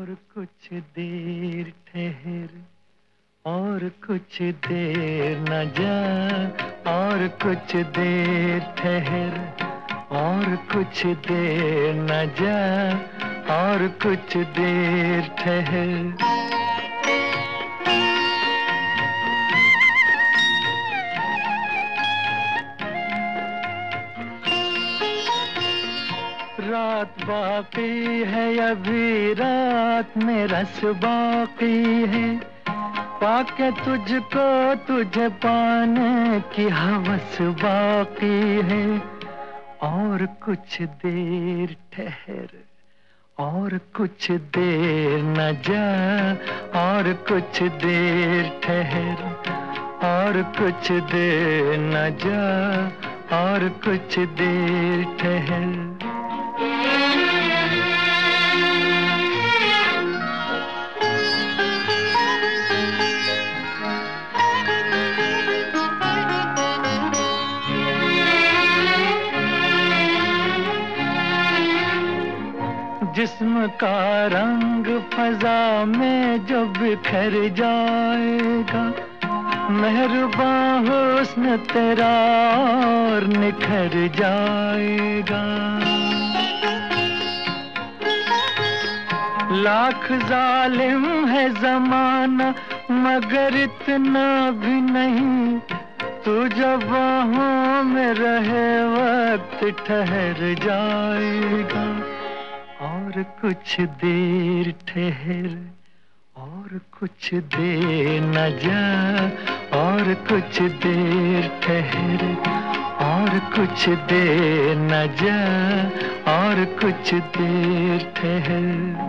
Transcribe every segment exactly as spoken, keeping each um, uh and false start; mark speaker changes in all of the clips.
Speaker 1: और कुछ देर ठहर, और कुछ देर न जा, और कुछ देर ठहर, और कुछ देर न जा, और कुछ देर ठहर। रात बाकी है, अभी रात में रस बाकी है, पाके तुझको तुझे पाने की हवस बाकी है। और कुछ देर ठहर, और कुछ देर न जा, और कुछ देर ठहर, और कुछ देर न जा, और कुछ देर ठहर। जिस्म का रंग फजा में जो बिखर जाएगा, मेहरबान हुस्न तेरा और निखर जाएगा। लाख जालिम है जमाना मगर इतना भी नहीं, तू जब बाहों में रहे वक्त ठहर जाएगा। और कुछ देर ठहर, और कुछ देर न जा, और कुछ देर ठहर, और कुछ देर न जा, और कुछ देर ठहर।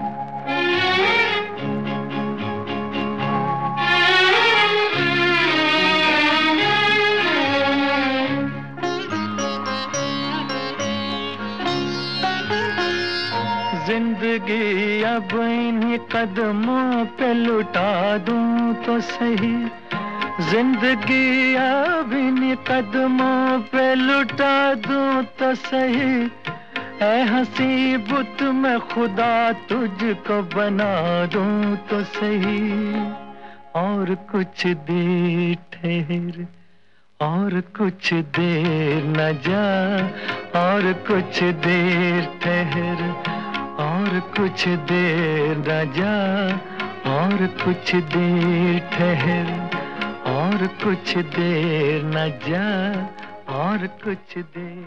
Speaker 1: जिंदगी अब इन्हीं कदमों पे लुटा दूं तो सही, जिंदगी अब इन्हीं कदमों पे लुटा दूं तो सही। ऐ हंसी बुत मैं खुदा तुझको बना दूं तो सही। और कुछ देर ठहर, और कुछ देर न जा, और कुछ देर ठहर, और कुछ देर न जा, और कुछ देर ठहर, और कुछ देर न जा, और कुछ देर